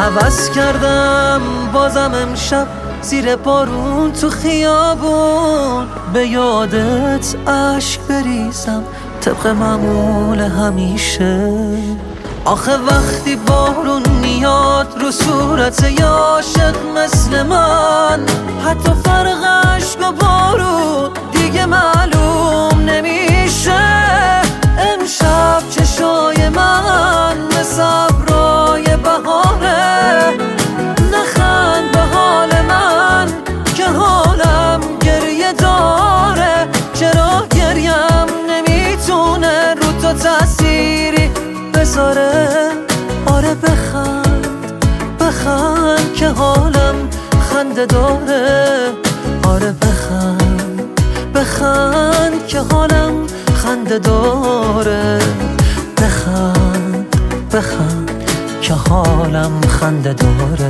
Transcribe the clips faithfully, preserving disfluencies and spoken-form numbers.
عوض کردم بازم امشب زیر بارون تو خیابون، به یادت عشق بریزم طبق معمول همیشه. آخه وقتی بارون میاد رو صورت یه عاشق مثل من، حتی فرق عشق و بارون دیگه معلوم نمیشه. امشب چشای من مثل ابرای بهاره، نخند به حال من که حالم گریه داره. چرا گریم نمیتونه رو تو تأثیری بذاره؟ آره بخند بخند که حالم خنده داره. آره بخند بخند که حالم خنده داره. بخند بخند که حالم خنده داره.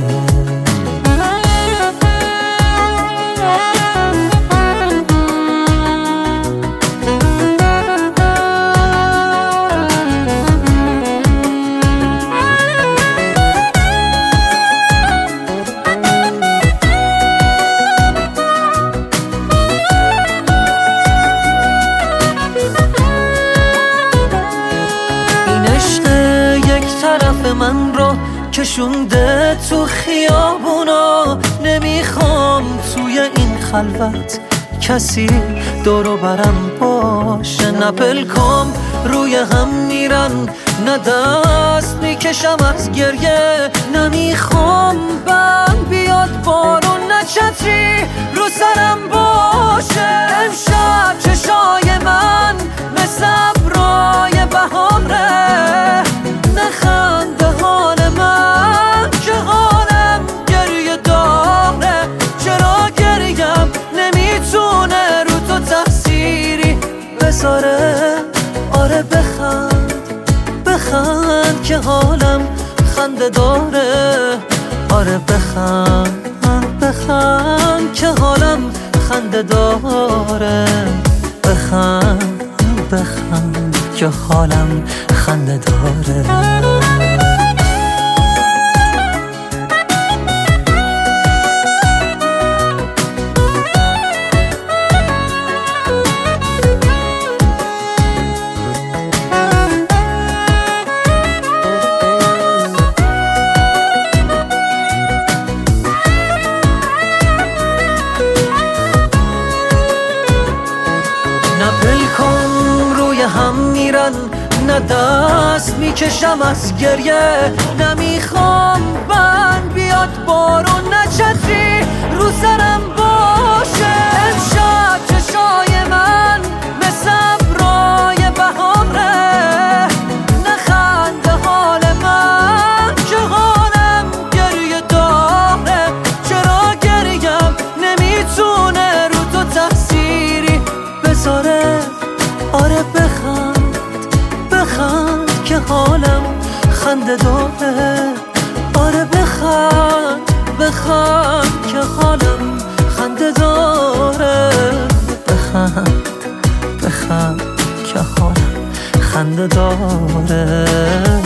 من رو کشونده تو خیابونا، نمیخوام توی این خلوت کسی دورو برم باشه. نه پلکام روی هم میرن، نه دست میکشم از گریه. نمیخوام بم بیاد بارون، نه چتری رو سرم باشه. امشب چشای من مثل ابرای بهاره، نخند به حال من که حالم گریه داره. چرا گریم نمیتونه رو تو تأثیری بذاره؟ آره بخند بخند که حالم خنده داره. آره بخند بخند که حالم خنده داره. بخند بخند که حالم خنده داره. هم میرن، نه دست میکشم از گریه. نمیخوام بند بیاد بارون، نه چتری رو سرم باشه. امشب چشای من مثل ابرای بهاره، نخند به حال من که حالم گریه داره. چرا گریم نمیتونه رو تو تأثیری بذاره؟ آره بخند بخند که حالم خنده داره. آره بخند بخند که حالم خنده داره. بخند بخند که حالم خنده داره.